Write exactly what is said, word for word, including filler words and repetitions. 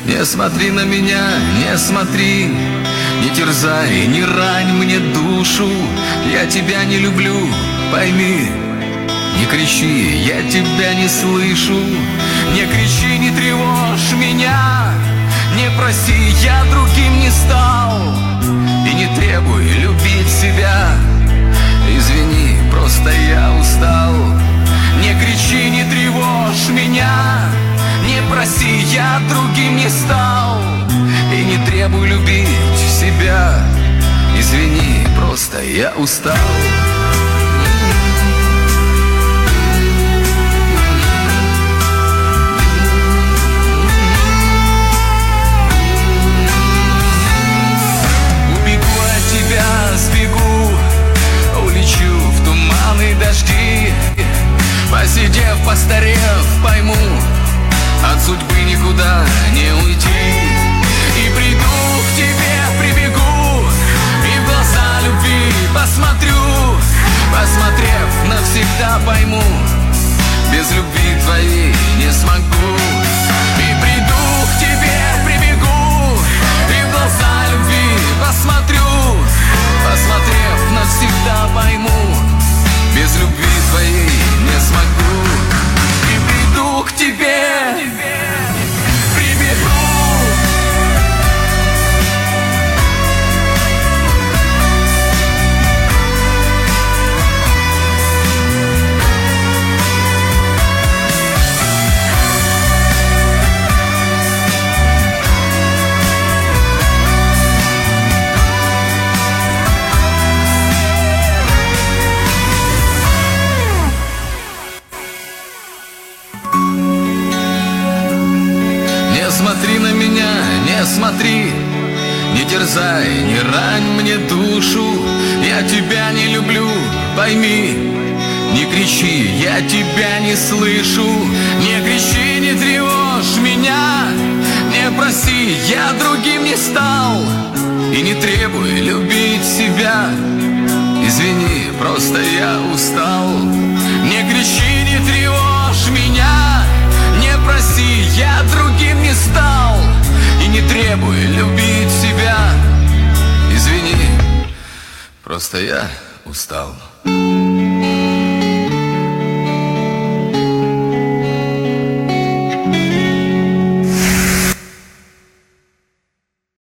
Не смотри на меня, не смотри, не терзай, не рань мне душу. Я тебя не люблю, пойми. Не кричи, я тебя не слышу. Не кричи, не тревожь меня. Не проси, я другим не стал. И не требуй любить себя. Извини, просто я устал. Не кричи, не тревожь меня. Не проси, я другим не стал. И не требуй любить себя. Извини, просто я устал. Убегу от тебя, сбегу, улечу в туманы, дожди. Посидев, постарев, пойму, от судьбы никуда не уйти. И приду к тебе, прибегу, и в глаза любви посмотрю. Посмотрев, навсегда пойму, без любви твоей не смогу. И приду к тебе, прибегу, и в глаза любви посмотрю. Посмотрев, навсегда пойму, без любви твоей не смогу. И приду к тебе, прибегу. Не смотри на меня, не смотри, не терзай, не рань мне душу. Я тебя не люблю, пойми. Не кричи, я тебя не слышу. Не кричи, не тревожь меня. Не проси, я другим не стал. И не требуй любить себя. Извини, просто я устал. Не кричи, не тревожь меня. Не проси, я другим не стал. И не требуй любить себя. Извини, просто я устал.